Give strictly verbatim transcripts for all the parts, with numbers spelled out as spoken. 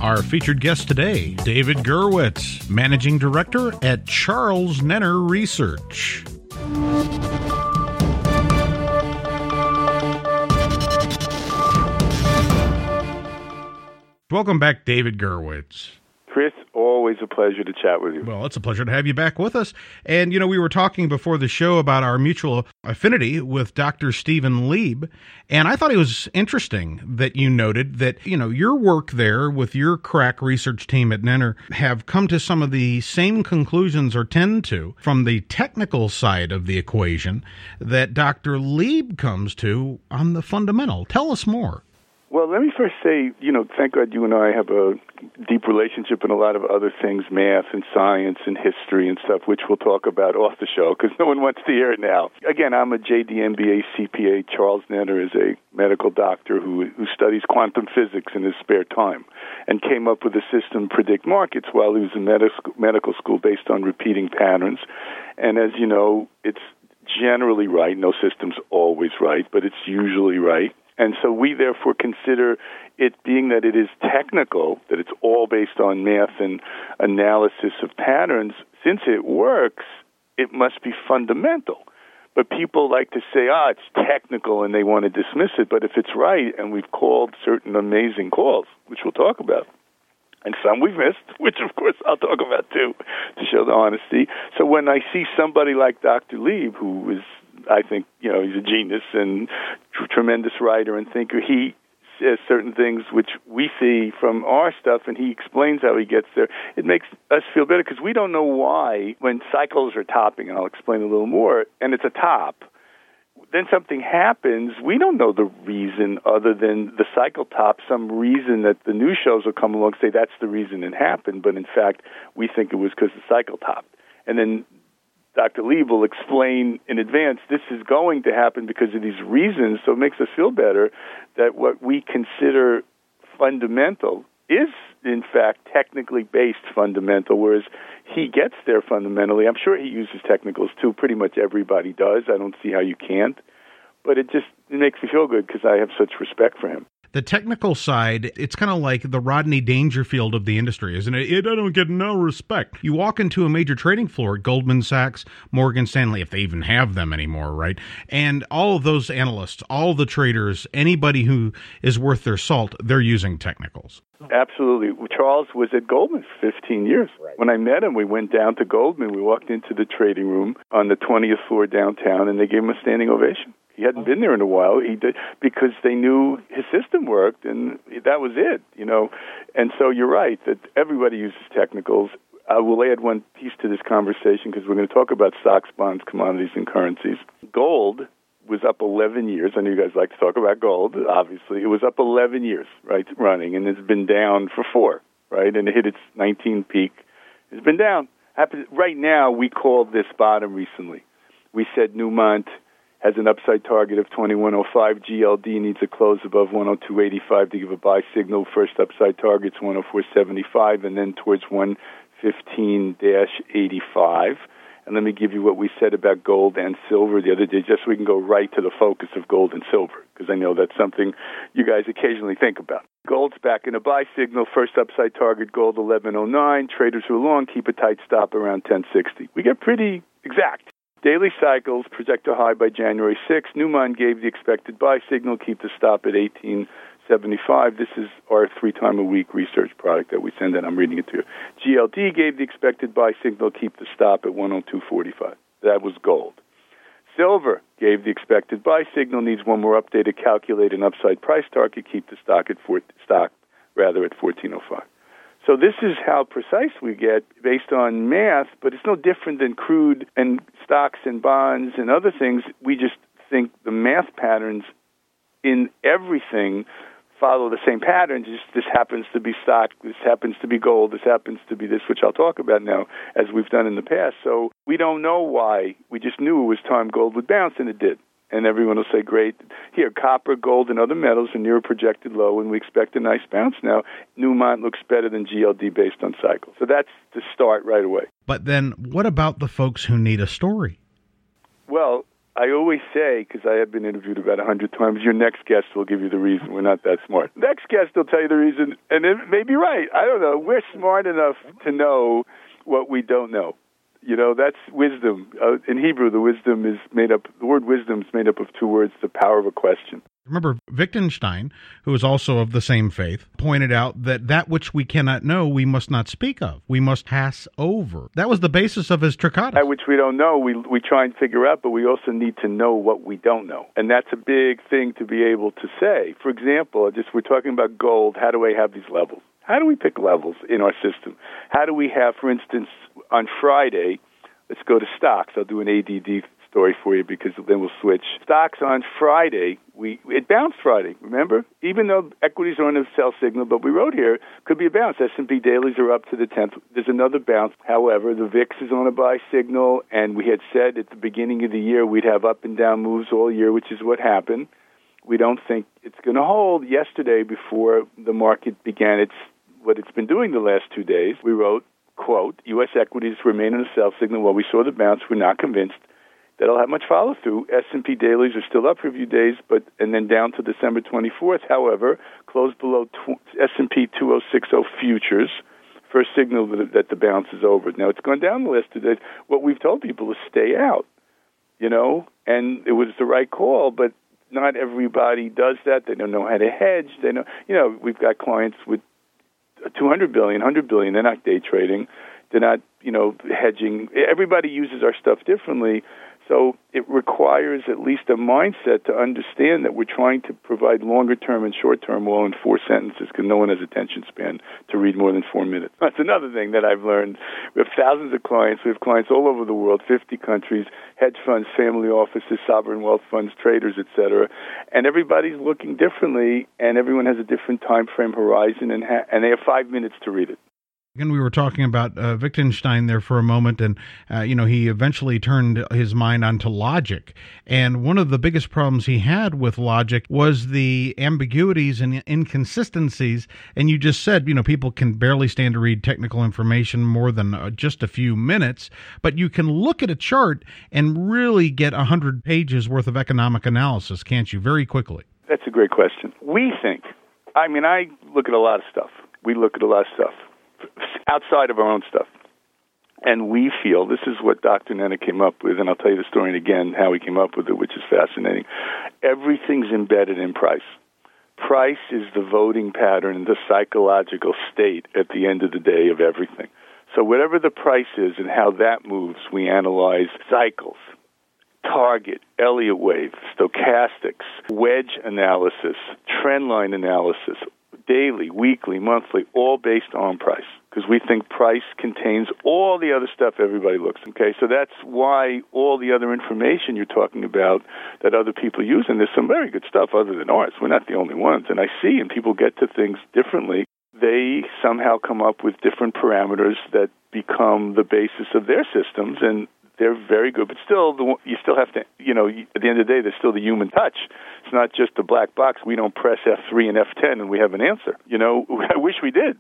Our featured guest today, David Gurwitz, Managing Director at Charles Nenner Research. Welcome back, David Gurwitz. Chris, always a pleasure to chat with you. Well, it's a pleasure to have you back with us. And, you know, we were talking before the show about our mutual affinity with Doctor Stephen Lieb, and I thought it was interesting that you noted that, you know, your work there with your crack research team at Nenner have come to some of the same conclusions, or tend to, from the technical side of the equation that Doctor Lieb comes to on the fundamental. Tell us more. Well, let me first say, you know, thank God you and I have a deep relationship in a lot of other things, math and science and history and stuff, which we'll talk about off the show because no one wants to hear it now. Again, I'm a J D M B A C P A. Charles Nenner is a medical doctor who who studies quantum physics in his spare time and came up with a system to predict markets while he was in medical medical school based on repeating patterns. And as you know, it's generally right. No system's always right, but it's usually right. And so we therefore consider it, being that it is technical, that it's all based on math and analysis of patterns, since it works, it must be fundamental. But people like to say, ah, it's technical, and they want to dismiss it. But if it's right, and we've called certain amazing calls, which we'll talk about, and some we've missed, which, of course, I'll talk about, too, to show the honesty. So when I see somebody like Doctor Lieb, who is, I think, you know, he's a genius and tr- tremendous writer and thinker, he says certain things which we see from our stuff, and he explains how he gets there. It makes us feel better because we don't know why when cycles are topping, and I'll explain a little more, and it's a top, then something happens. We don't know the reason other than the cycle top, some reason that the news shows will come along and say that's the reason it happened, but in fact, we think it was because the cycle topped. And then Doctor Lieb will explain in advance this is going to happen because of these reasons, so it makes us feel better that what we consider fundamental is, in fact, technically based fundamental, whereas he gets there fundamentally. I'm sure he uses technicals, too. Pretty much everybody does. I don't see how you can't. But it just it makes me feel good because I have such respect for him. The technical side, it's kind of like the Rodney Dangerfield of the industry, isn't it? It I don't get no respect. You walk into a major trading floor at Goldman Sachs, Morgan Stanley, if they even have them anymore, right? And all of those analysts, all the traders, anybody who is worth their salt, they're using technicals. Absolutely. Charles was at Goldman for fifteen years. Right. When I met him, we went down to Goldman. We walked into the trading room on the twentieth floor downtown, and they gave him a standing ovation. He hadn't been there in a while. He did because they knew his system worked, and that was it, you know. And so you're right that everybody uses technicals. I will add one piece to this conversation because we're going to talk about stocks, bonds, commodities, and currencies. Gold was up eleven years. I know you guys like to talk about gold, obviously. It was up eleven years, right, running, and it's been down for four, right, and it hit its nineteen peak. It's been down. Right now, we called this bottom recently. We said Newmont has an upside target of twenty-one oh five. G L D needs a close above one oh two eighty-five to give a buy signal. First upside target's one oh four seventy-five, and then towards one fifteen eighty-five. And let me give you what we said about gold and silver the other day, just so we can go right to the focus of gold and silver, because I know that's something you guys occasionally think about. Gold's back in a buy signal. First upside target, gold eleven oh nine. Traders who are long keep a tight stop around ten sixty. We get pretty exact. Daily cycles project a high by January sixth. Newmont gave the expected buy signal, keep the stop at eighteen seventy-five. This is our three-time-a-week research product that we send in. I'm reading it to you. G L D gave the expected buy signal, keep the stop at one oh two forty-five. That was gold. Silver gave the expected buy signal, needs one more update to calculate an upside price target, keep the stock at four, stock rather at fourteen oh five. So this is how precise we get based on math, but it's no different than crude and stocks and bonds and other things. We just think the math patterns in everything follow the same patterns. Just this happens to be stock, this happens to be gold, this happens to be this, which I'll talk about now, as we've done in the past. So we don't know why. We just knew it was time gold would bounce, and it did. And everyone will say, great, here, copper, gold, and other metals are near a projected low, and we expect a nice bounce now. Newmont looks better than G L D based on cycle. So that's the start right away. But then what about the folks who need a story? Well, I always say, because I have been interviewed about a hundred times, your next guest will give you the reason. We're not that smart. Next guest will tell you the reason, and it may be right. I don't know. We're smart enough to know what we don't know. You know, that's wisdom. Uh, in Hebrew, the wisdom is made up, the word wisdom is made up of two words, the power of a question. Remember, Wittgenstein, who is also of the same faith, pointed out that that which we cannot know, we must not speak of. We must pass over. That was the basis of his Tractatus. That which we don't know, we we try and figure out, but we also need to know what we don't know. And that's a big thing to be able to say. For example, just we're talking about gold. How do I have these levels? How do we pick levels in our system? How do we have, for instance, on Friday, let's go to stocks. I'll do an A D D story for you because then we'll switch. Stocks on Friday, we it bounced Friday, remember? Even though equities are on a sell signal, but we wrote here, could be a bounce. S and P dailies are up to the tenth. There's another bounce. However, the V I X is on a buy signal, and we had said at the beginning of the year we'd have up and down moves all year, which is what happened. We don't think it's going to hold. Yesterday, before the market began its what it's been doing the last two days, we wrote, quote, U S equities remain on a sell signal. While we saw the bounce, we're not convinced that it'll have much follow-through. S and P dailies are still up for a few days, but and then down to December twenty-fourth. However, closed below tw- S and P two thousand sixty futures, first signal that, that the bounce is over. Now, it's gone down the last two days. What we've told people is stay out, you know, and it was the right call, but not everybody does that. They don't know how to hedge. They know, you know, we've got clients with two hundred billion dollars, one hundred billion dollars. They're not day trading. They're not, you know, hedging. Everybody uses our stuff differently. So it requires at least a mindset to understand that we're trying to provide longer-term and short-term all in four sentences because no one has attention span to read more than four minutes. That's another thing that I've learned. We have thousands of clients. We have clients all over the world, fifty countries, hedge funds, family offices, sovereign wealth funds, traders, et cetera. And everybody's looking differently, and everyone has a different time frame horizon, and, ha- and they have five minutes to read it. Again, we were talking about uh, Wittgenstein there for a moment, and, uh, you know, he eventually turned his mind onto logic. And one of the biggest problems he had with logic was the ambiguities and inconsistencies. And you just said, you know, people can barely stand to read technical information more than uh, just a few minutes, but you can look at a chart and really get one hundred pages worth of economic analysis, can't you, very quickly? That's a great question. We think, I mean, I look at a lot of stuff. We look at a lot of stuff outside of our own stuff. And we feel, this is what Doctor Nenner came up with, and I'll tell you the story again, how he came up with it, which is fascinating. Everything's embedded in price. Price is the voting pattern, the psychological state at the end of the day of everything. So whatever the price is and how that moves, we analyze cycles, target, Elliott wave, stochastics, wedge analysis, trendline analysis, daily, weekly, monthly, all based on price, because we think price contains all the other stuff everybody looks. Okay, so that's why all the other information you're talking about that other people use, and there's some very good stuff other than ours. We're not the only ones, and I see, and people get to things differently. They somehow come up with different parameters that become the basis of their systems, and they're very good, but still, the, you still have to, you know, at the end of the day, there's still the human touch. It's not just a black box. We don't press F three and F ten and we have an answer. You know, I wish we did.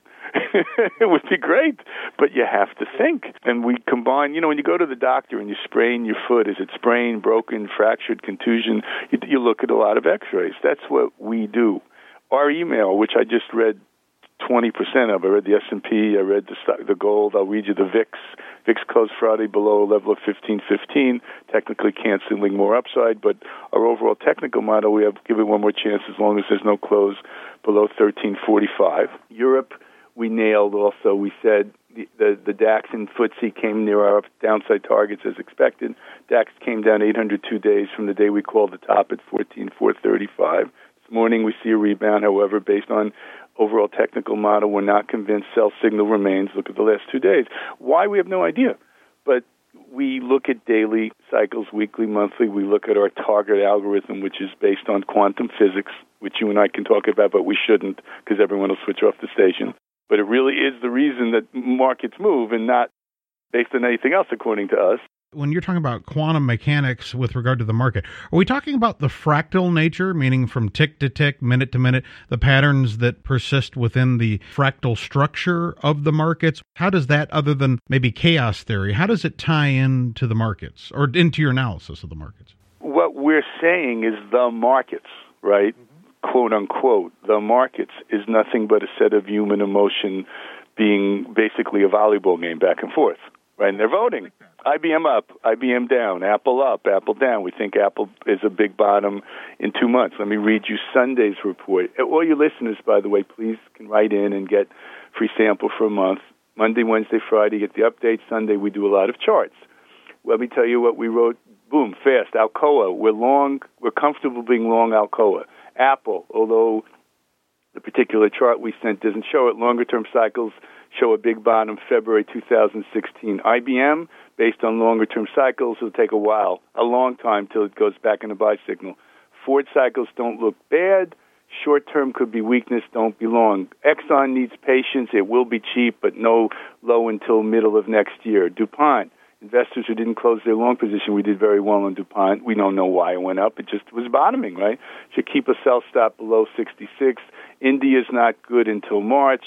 It would be great, but you have to think. And we combine, you know, when you go to the doctor and you sprain your foot, is it sprained, broken, fractured, contusion? You, you look at a lot of x-rays. That's what we do. Our email, which I just read twenty percent of. I read the S and P, I read the stock, the gold, I'll read you the V I X. V I X closed Friday below a level of fifteen fifteen, technically canceling more upside, but our overall technical model, we have give it one more chance as long as there's no close below thirteen forty-five. Europe, we nailed also. We said the, the, the DAX and F T S E came near our downside targets as expected. DAX came down eight hundred two days from the day we called the top at fourteen four thirty-five. This morning we see a rebound, however, based on overall technical model, we're not convinced sell signal remains. Look at the last two days. Why? We have no idea. But we look at daily cycles, weekly, monthly. We look at our target algorithm, which is based on quantum physics, which you and I can talk about, but we shouldn't because everyone will switch off the station. But it really is the reason that markets move and not based on anything else, according to us. When you're talking about quantum mechanics with regard to the market, are we talking about the fractal nature, meaning from tick to tick, minute to minute, the patterns that persist within the fractal structure of the markets? How does that, other than maybe chaos theory, how does it tie into the markets or into your analysis of the markets? Well, we're saying is the markets, right? Mm-hmm. Quote unquote, the markets is nothing but a set of human emotion being basically a volleyball game back and forth, right? And they're voting. I B M up, I B M down, Apple up, Apple down. We think Apple is a big bottom in two months. Let me read you Sunday's report. All your listeners, by the way, please can write in and get free sample for a month. Monday, Wednesday, Friday, get the update. Sunday, we do a lot of charts. Let me tell you what we wrote. Boom, fast. Alcoa, we're long. We're comfortable being long Alcoa. Apple, although the particular chart we sent doesn't show it, longer-term cycles show a big bottom February two thousand sixteen. I B M, based on longer-term cycles, it'll take a while, a long time till it goes back in a buy signal. Forward cycles don't look bad. Short-term could be weakness, don't be long. Exxon needs patience. It will be cheap, but no low until middle of next year. DuPont, investors who didn't close their long position, we did very well on DuPont. We don't know why it went up. It just was bottoming, right? Should keep a sell stop below sixty-six. India's not good until March.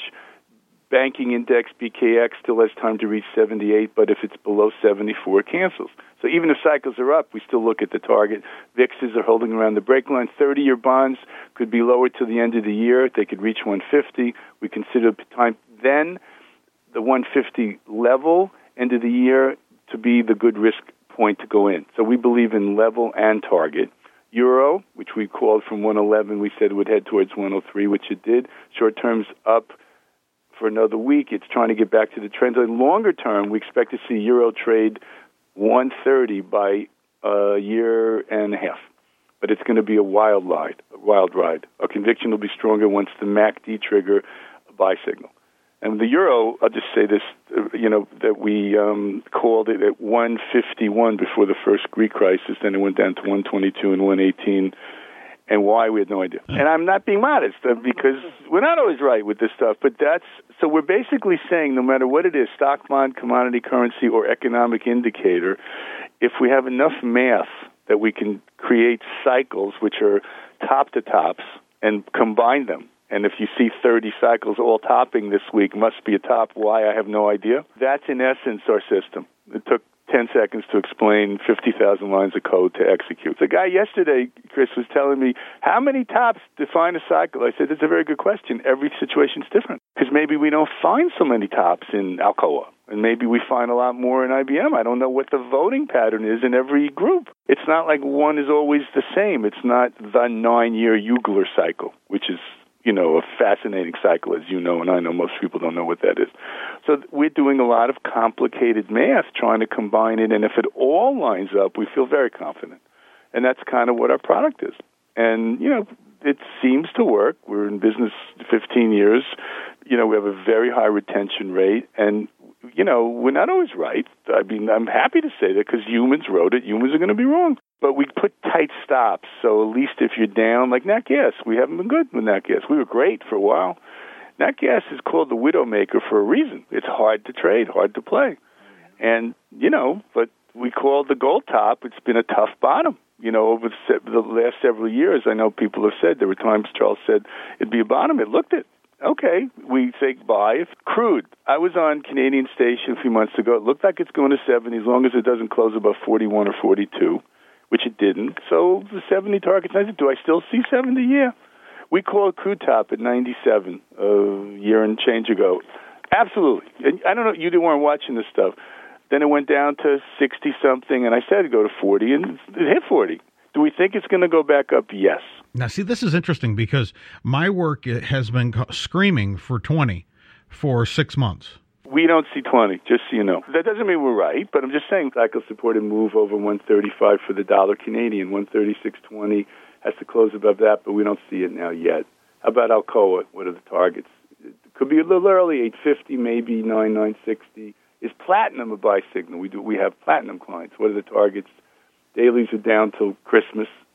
Banking index, B K X, still has time to reach seventy-eight, but if it's below seventy-four, it cancels. So even if cycles are up, we still look at the target. V I Xs are holding around the break line. thirty-year bonds could be lower to the end of the year. They could reach one fifty. We consider time then the one fifty level, end of the year, to be the good risk point to go in. So we believe in level and target. Euro, which we called from one eleven, we said would head towards one oh three, which it did. Short term's up for another week. It's trying to get back to the trend line. Longer term, we expect to see Euro trade one thirty by a year and a half. But it's going to be a wild ride. A wild ride. Our conviction will be stronger once the M A C D trigger a buy signal. And the Euro, I'll just say this, you know, that we um, called it at one fifty-one before the first Greek crisis. Then it went down to one twenty-two and one eighteen. And why, we had no idea. And I'm not being modest, uh, because we're not always right with this stuff. But that's, so we're basically saying no matter what it is, stock, bond, commodity, currency, or economic indicator, if we have enough math that we can create cycles which are top to tops and combine them, and if you see thirty cycles all topping this week, must be a top. Why? I have no idea. That's in essence our system. It took ten seconds to explain fifty thousand lines of code to execute. The guy yesterday, Chris, was telling me, how many tops define a cycle? I said, that's a very good question. Every situation's different. Because maybe we don't find so many tops in Alcoa, and maybe we find a lot more in I B M. I don't know what the voting pattern is in every group. It's not like one is always the same. It's not the nine-year Ugler cycle, which is, you know, a fascinating cycle, as you know, and I know most people don't know what that is. So we're doing a lot of complicated math, trying to combine it, and if it all lines up, we feel very confident. And that's kind of what our product is. And, you know, it seems to work. We're in business fifteen years. You know, we have a very high retention rate, and, you know, we're not always right. I mean, I'm happy to say that because humans wrote it. Humans are going to be wrong. But we put tight stops, so at least if you're down, like Nat Gas, we haven't been good with Nat Gas. We were great for a while. Nat Gas is called the Widowmaker for a reason. It's hard to trade, hard to play. And, you know, but we called the gold top. It's been a tough bottom. You know, over the last several years, I know people have said, there were times Charles said it'd be a bottom. It looked it. Okay, we say buy. Crude. I was on Canadian station a few months ago. It looked like it's going to seventy as long as it doesn't close above forty-one or forty-two. Which it didn't. So the seventy targets, I said, do I still see seventy? Yeah. We called crude top at ninety-seven a year and change ago. Absolutely. And I don't know, you weren't watching this stuff. Then it went down to sixty-something, and I said to go to forty, and it hit forty. Do we think it's going to go back up? Yes. Now, see, this is interesting because my work has been screaming for twenty for six months. We don't see twenty, just so you know. That doesn't mean we're right, but I'm just saying cycle supported move over one thirty-five for the dollar Canadian. one thirty-six twenty has to close above that, but we don't see it now yet. How about Alcoa? What are the targets? It could be a little early, eight fifty, maybe nine nine sixty. Is platinum a buy signal? We do. We have platinum clients. What are the targets? Dailies are down till Christmas.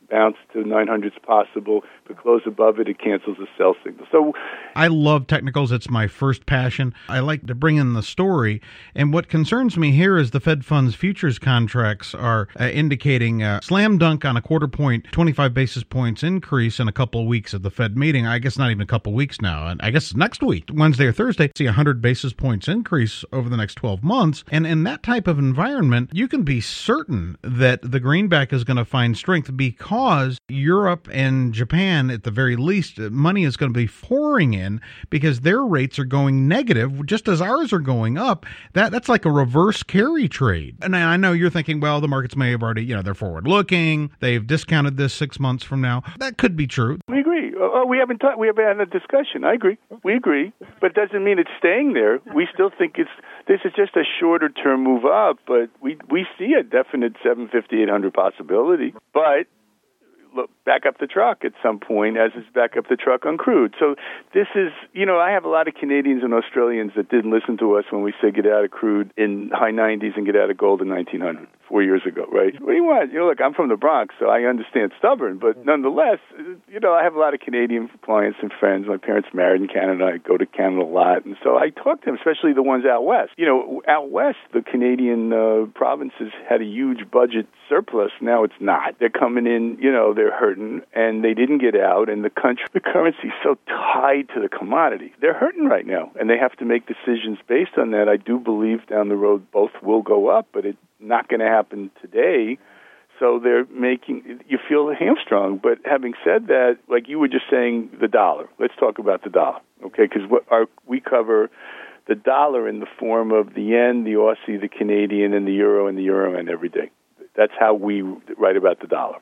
bounce to nine hundred is possible. If it closes above it, it cancels the sell signal. So I love technicals. It's my first passion. I like to bring in the story. And what concerns me here is the Fed funds futures contracts are uh, indicating a slam dunk on a quarter point, twenty-five basis points increase in a couple of weeks at the Fed meeting. I guess not even a couple of weeks now. And I guess next week, Wednesday or Thursday, see a one hundred basis points increase over the next twelve months. And in that type of environment, you can be certain that the greenback is going to find strength because Europe and Japan, at the very least, money is going to be pouring in because their rates are going negative just as ours are going up. That That's like a reverse carry trade. And I know you're thinking, well, the markets may have already, you know, they're forward looking. They've discounted this six months from now. That could be true. We agree. Oh, we haven't ta- we haven't had a discussion. I agree. We agree. But it doesn't mean it's staying there. We still think it's this is just a shorter term move up, but we we see a definite seven fifty, eight hundred possibility. But look, back up the truck at some point, as is back up the truck on crude. So this is, you know, I have a lot of Canadians and Australians that didn't listen to us when we said get out of crude in high nineties and get out of gold in nineteen hundred, four years ago, right? What do you want? You know, look, I'm from the Bronx, so I understand stubborn, but nonetheless, you know, I have a lot of Canadian clients and friends. My parents married in Canada. I go to Canada a lot, and so I talk to them, especially the ones out west. You know, out west, the Canadian uh, provinces had a huge budget surplus. Now it's not. They're coming in, you know, they're hurting, and they didn't get out, and the country, the currency is so tied to the commodity. They're hurting right now, and they have to make decisions based on that. I do believe down the road both will go up, but it's not going to happen today. So they're making, you feel hamstrung. But having said that, like you were just saying, the dollar. Let's talk about the dollar, okay? Because what our, we cover the dollar in the form of the yen, the Aussie, the Canadian, and the euro, and the euro, and every day. That's how we write about the dollar.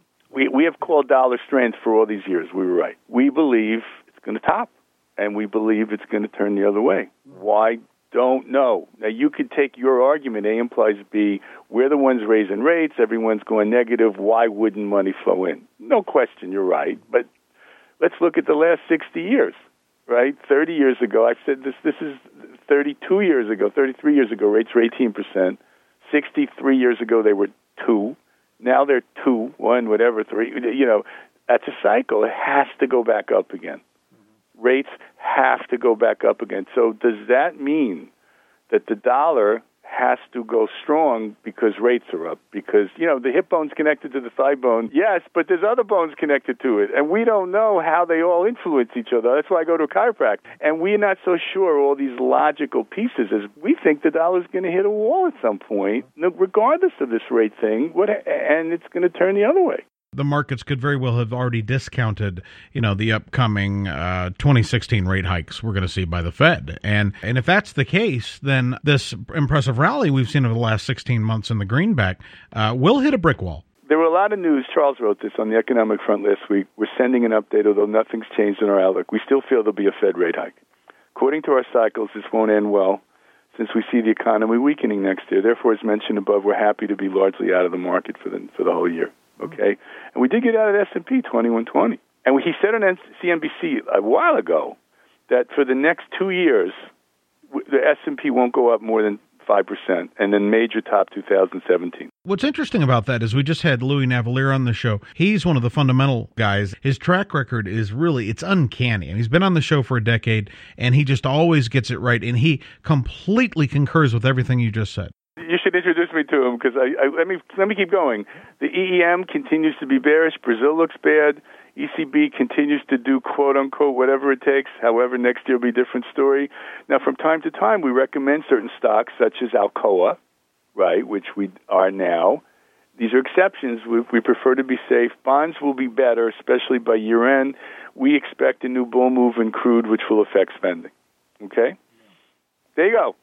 We we have called dollar strength for all these years. We were right. We believe it's going to top, and we believe it's going to turn the other way. Why? Don't know. Now, you could take your argument, A implies B, we're the ones raising rates, everyone's going negative, why wouldn't money flow in? No question, you're right. But let's look at the last sixty years, right? thirty years ago, I said this, this is thirty-two years ago, thirty-three years ago, rates were eighteen percent. sixty-three years ago, they were two. Now they're two, one, whatever, three. You know, that's a cycle. It has to go back up again. Rates have to go back up again. So does that mean that the dollar has to go strong because rates are up? Because, you know, the hip bone's connected to the thigh bone, yes, but there's other bones connected to it, and we don't know how they all influence each other. That's why I go to a chiropractor. And we're not so sure all these logical pieces as we think the dollar's going to hit a wall at some point, regardless of this rate thing, what, and it's going to turn the other way. The markets could very well have already discounted, you know, the upcoming uh, twenty sixteen rate hikes we're going to see by the Fed. And and if that's the case, then this impressive rally we've seen over the last sixteen months in the greenback uh, will hit a brick wall. There were a lot of news. Charles wrote this on the economic front last week. We're sending an update, although nothing's changed in our outlook. We still feel there'll be a Fed rate hike. According to our cycles, this won't end well since we see the economy weakening next year. Therefore, as mentioned above, we're happy to be largely out of the market for the for the whole year. Okay, and we did get out of S and P twenty-one twenty. And he said on C N B C a while ago that for the next two years, the S and P won't go up more than five percent, and then major top two thousand seventeen. What's interesting about that is we just had Louis Navellier on the show. He's one of the fundamental guys. His track record is really, it's uncanny. And he's been on the show for a decade, and he just always gets it right. And he completely concurs with everything you just said. You should introduce me to him because I, I let me let me keep going. The E E M continues to be bearish. Brazil looks bad. E C B continues to do quote unquote whatever it takes. However, next year will be a different story. Now, from time to time, we recommend certain stocks such as Alcoa, right, which we are now. These are exceptions. We, we prefer to be safe. Bonds will be better, especially by year end. We expect a new bull move in crude, which will affect spending. Okay, there you go.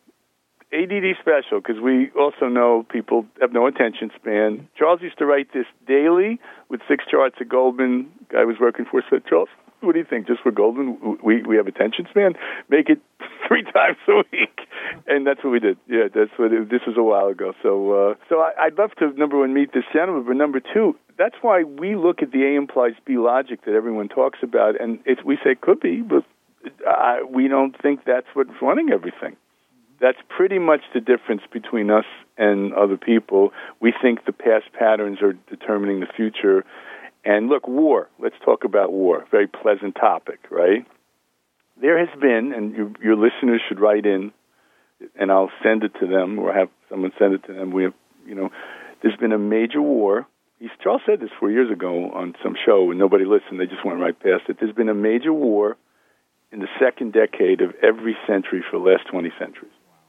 A D D special, because we also know people have no attention span. Charles used to write this daily with six charts at Goldman. Guy was working for said, Charles, what do you think? Just for Goldman, we we have attention span? Make it three times a week. And that's what we did. Yeah, that's what it, this was a while ago. So uh, so I, I'd love to, number one, meet this gentleman, but number two, that's why we look at the A implies B logic that everyone talks about, and it's, we say it could be, but uh, we don't think that's what's running everything. That's pretty much the difference between us and other people. We think the past patterns are determining the future, And look, war. Let's talk about war. Very pleasant topic, right? There has been, and your, your listeners should write in, and I'll send it to them, or have someone send it to them. We have, you know, there's been a major war. He's, Charles said this four years ago on some show, and nobody listened. They just went right past it. There's been a major war in the second decade of every century for the last twenty centuries.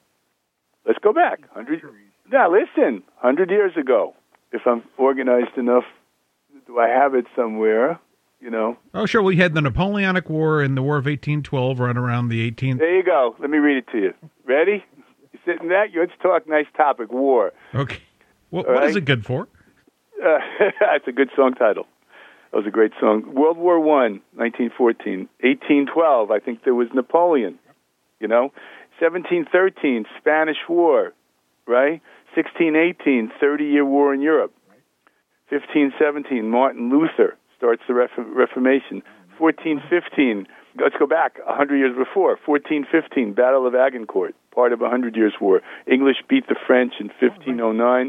Let's go back. one hundred, now, listen, one hundred years ago, if I'm organized enough, do I have it somewhere, you know? Oh, sure. We had the Napoleonic War and the War of eighteen twelve run around the eighteenth. There you go. Let me read it to you. Ready? You sitting there? Let's talk nice topic, war. Okay. Well, what right? is it good for? Uh, it's a good song title. That was a great song. World War One, nineteen fourteen. eighteen twelve, I think there was Napoleon, you know? seventeen thirteen, Spanish War, right? sixteen eighteen, thirty-year war in Europe. fifteen seventeen, Martin Luther starts the Reformation. fourteen fifteen, let's go back one hundred years before. fourteen fifteen, Battle of Agincourt, part of a Hundred Years' War. English beat the French in fifteen oh nine.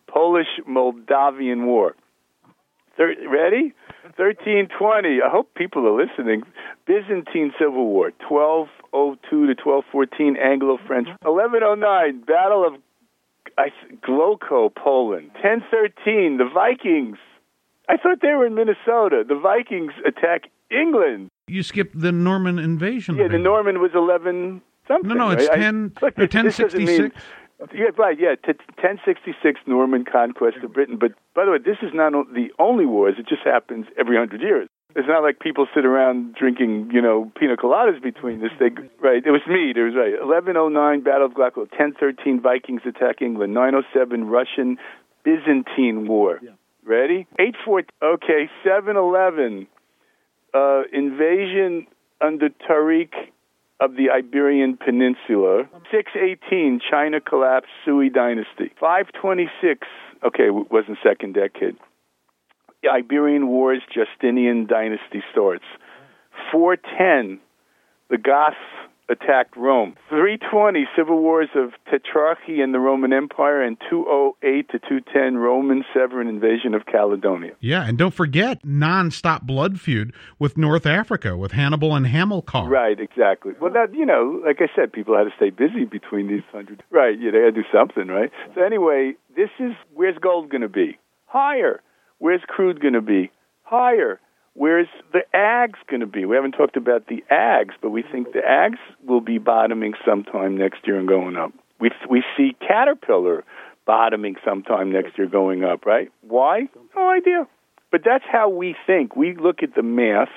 Polish-Moldavian War. Thir- ready? thirteen twenty. I hope people are listening. Byzantine Civil War. twelve oh two to twelve fourteen, Anglo-French. eleven oh nine, Battle of I, Glogów, Poland. ten thirteen, the Vikings. I thought they were in Minnesota. The Vikings attack England. You skipped the Norman invasion. Yeah, the Norman was eleven something. No, no, it's right? ten. I, look, no, ten sixty-six. Yeah, right, yeah, t- ten sixty-six Norman conquest of Britain. But, by the way, this is not the only wars. It just happens every hundred years. It's not like people sit around drinking, you know, pina coladas between this. They, right, it was mead. It was right. eleven oh nine, Battle of Glogów. ten thirteen, Vikings attack England. nine oh seven, Russian Byzantine War. Yeah. Ready? eight fourteen, okay, seven eleven, uh, invasion under Tariq of the Iberian Peninsula. six eighteen, China collapse, Sui dynasty. five twenty-six, okay, it wasn't second decade. The Iberian Wars, Justinian dynasty starts. four ten, the Goths attacked Rome. three twenty, civil wars of Tetrarchy and the Roman Empire, and two oh eight to two ten, Roman Severan invasion of Caledonia. Yeah, and don't forget, non-stop blood feud with North Africa, with Hannibal and Hamilcar. Right, exactly. Well, that, you know, like I said, people had to stay busy between these hundred. Right, yeah, they had to do something, right? So anyway, this is, where's gold going to be? Higher. Where's crude going to be? Higher. Where's the ags going to be? We haven't talked about the ags, but we think the ags will be bottoming sometime next year and going up. We we see Caterpillar bottoming sometime next year going up, right? Why? No idea. But that's how we think. We look at the math.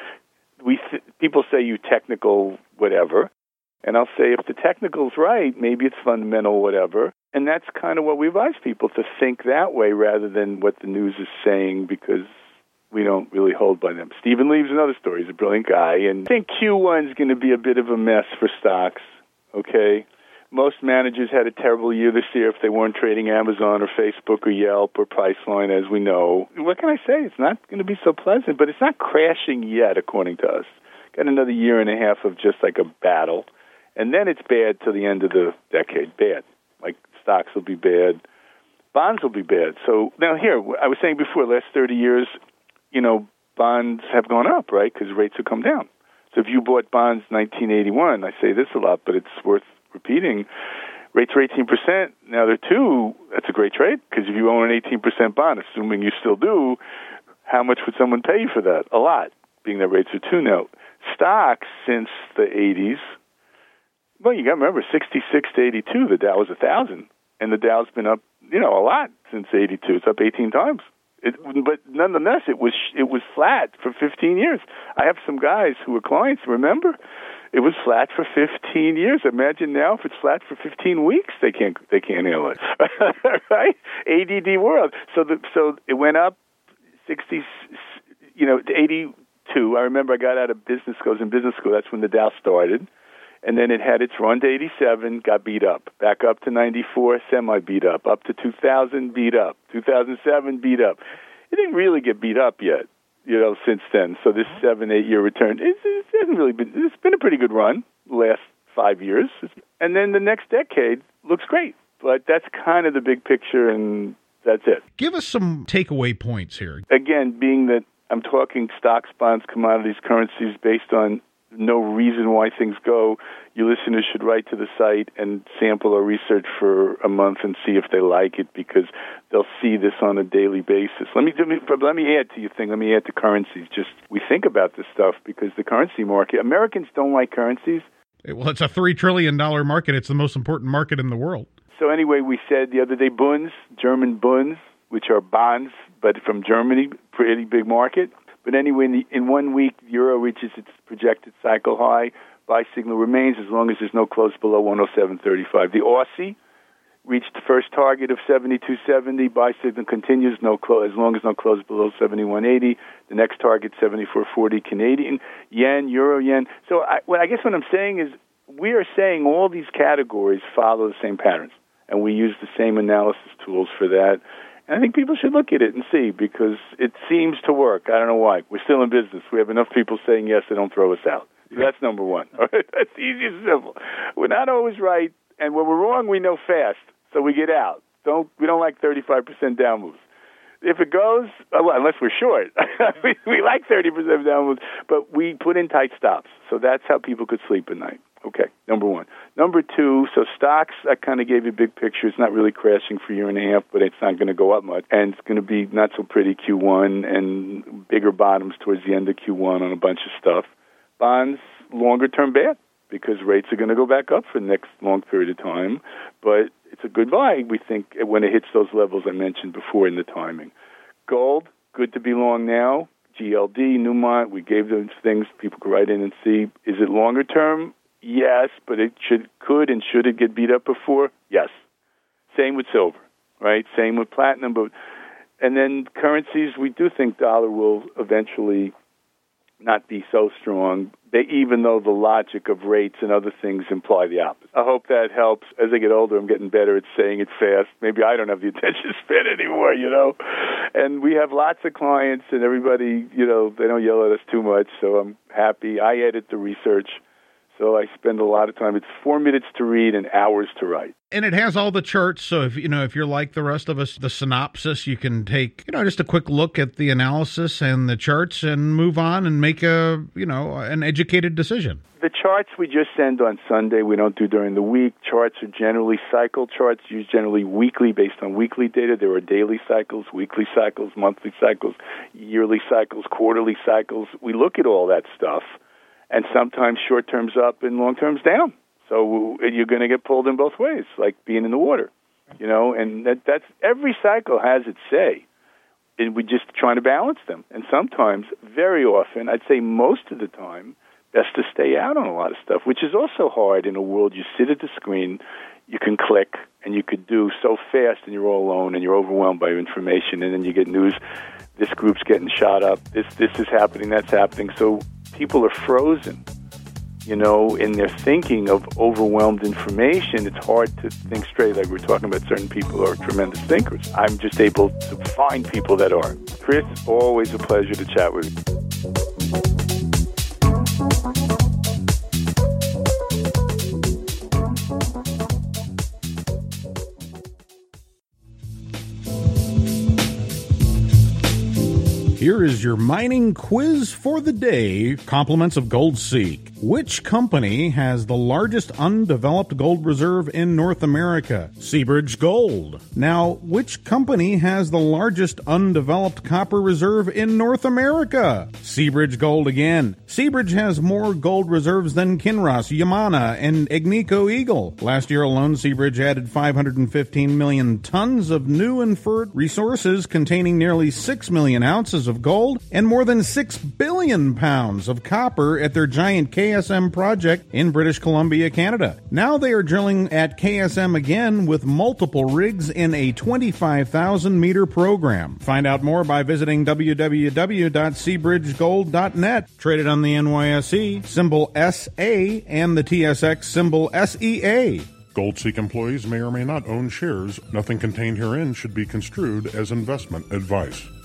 We th- people say you technical whatever, and I'll say if the technical's right, maybe it's fundamental whatever. And that's kind of what we advise people, to think that way rather than what the news is saying, because we don't really hold by them. Stephen Lieb's another story. He's a brilliant guy. And I think Q one's going to be a bit of a mess for stocks, okay? Most managers had a terrible year this year if they weren't trading Amazon or Facebook or Yelp or Priceline, as we know. What can I say? It's not going to be so pleasant, but it's not crashing yet, according to us. Got another year and a half of just like a battle. And then it's bad till the end of the decade. Bad. Like stocks will be bad. Bonds will be bad. So now here, I was saying before, last thirty years, you know, bonds have gone up, right, because rates have come down. So if you bought bonds nineteen eighty-one, I say this a lot, but it's worth repeating, rates are eighteen percent. Now they're two. That's a great trade, because if you own an eighteen percent bond, assuming you still do, how much would someone pay you for that? A lot, being that rates are two now. Stocks since the eighties, well, you got to remember, sixty-six to eighty-two, the Dow was one thousand, and the Dow's been up, you know, a lot since eighty-two. It's up eighteen times. It, but nonetheless, it was it was flat for fifteen years. I have some guys who were clients. Remember, it was flat for fifteen years. Imagine now if it's flat for fifteen weeks, they can't they can't handle it, right? A D D world. So the, so it went up sixty, you know, to eighty-two. I remember I got out of business school. I was in business school. That's when the Dow started. And then it had its run to eighty-seven, got beat up. Back up to ninety-four, semi-beat up. Up to two thousand, beat up. two thousand seven, beat up. It didn't really get beat up yet, you know, since then. So this seven, eight-year return, it's, it hasn't really been, it's been a pretty good run the last five years. And then the next decade looks great. But that's kind of the big picture, and That's it. Give us some takeaway points here. Again, being that I'm talking stocks, bonds, commodities, currencies based on no reason why things go, your listeners should write to the site and sample our research for a month and see if they like it, because they'll see this on a daily basis. Let me, let me let me add to your thing. Let me add to currencies. Just we think about this stuff because the currency market, Americans don't like currencies. Well, it's a three trillion dollars market. It's the most important market in the world. So anyway, we said the other day, Bunds, German Bunds, which are bonds, but from Germany, pretty big market. But anyway, in, the, in one week, the euro reaches its projected cycle high. Buy signal remains as long as there's no close below one oh seven thirty-five. The Aussie reached the first target of seventy-two seventy. Buy signal continues no close, as long as no close below seventy-one eighty. The next target, seventy-four forty. Canadian yen, euro yen. So I, well, I guess what I'm saying is we are saying all these categories follow the same patterns, and we use the same analysis tools for that. And I think people should look at it and see, because it seems to work. I don't know why. We're still in business. We have enough people saying yes, they don't throw us out. So that's number one. All right? That's easy and simple. We're not always right, and when we're wrong, we know fast, so we get out. Don't we don't like thirty-five percent down moves. If it goes, well, unless we're short, we, we like thirty percent down moves, but we put in tight stops. So that's how people could sleep at night. Okay, number one. Number two, so stocks, I kind of gave you a big picture. It's not really crashing for a year and a half, but it's not going to go up much. And it's going to be not so pretty Q one and bigger bottoms towards the end of Q one on a bunch of stuff. Bonds, longer term bad, because rates are going to go back up for the next long period of time. But it's a good buy, we think, when it hits those levels I mentioned before in the timing. Gold, good to be long now. G L D, Newmont, we gave those things. People could write in and see. Is it longer term? Yes, but it should, could and should it get beat up before? Yes. Same with silver, right? Same with platinum. But and then currencies, we do think dollar will eventually not be so strong, they, even though the logic of rates and other things imply the opposite. I hope that helps. As I get older, I'm getting better at saying it fast. Maybe I don't have the attention span anymore, you know. And we have lots of clients, and everybody, you know, they don't yell at us too much, so I'm happy. I edit the research. So I spend a lot of time. It's four minutes to read and hours to write. And it has all the charts. So if you know if you're like the rest of us, the synopsis, you can take you know just a quick look at the analysis and the charts and move on and make a you know an educated decision. The charts we just send on Sunday. We don't do during the week. Charts are generally cycle charts, used generally weekly based on weekly data. There are daily cycles, weekly cycles, monthly cycles, yearly cycles, quarterly cycles. We look at all that stuff. And sometimes short term's up and long term's down. So you're going to get pulled in both ways, like being in the water, you know. And that, that's every cycle has its say, and we're just trying to balance them. And sometimes, very often, I'd say most of the time, best to stay out on a lot of stuff, which is also hard in a world. You sit at the screen, you can click, and you could do so fast, and you're all alone, and you're overwhelmed by information, and then you get news. This group's getting shot up. This this is happening. That's happening. So people are frozen, you know, in their thinking of overwhelmed information. It's hard to think straight. Like we're talking about, certain people who are tremendous thinkers. I'm just able to find people that are. Chris, always a pleasure to chat with you. Here is your mining quiz for the day, compliments of GoldSeek. Which company has the largest undeveloped gold reserve in North America? Seabridge Gold. Now, which company has the largest undeveloped copper reserve in North America? Seabridge Gold again. Seabridge has more gold reserves than Kinross, Yamana, and Agnico Eagle. Last year alone, Seabridge added five hundred fifteen million tons of new inferred resources containing nearly six million ounces of gold and more than six billion pounds of copper at their giant K S M project in British Columbia, Canada. Now they are drilling at K S M again with multiple rigs in a twenty-five thousand meter program. Find out more by visiting w w w dot seabridge gold dot net. Traded on the N Y S E, symbol S A, and the T S X, symbol S E A. GoldSeek employees may or may not own shares. Nothing contained herein should be construed as investment advice.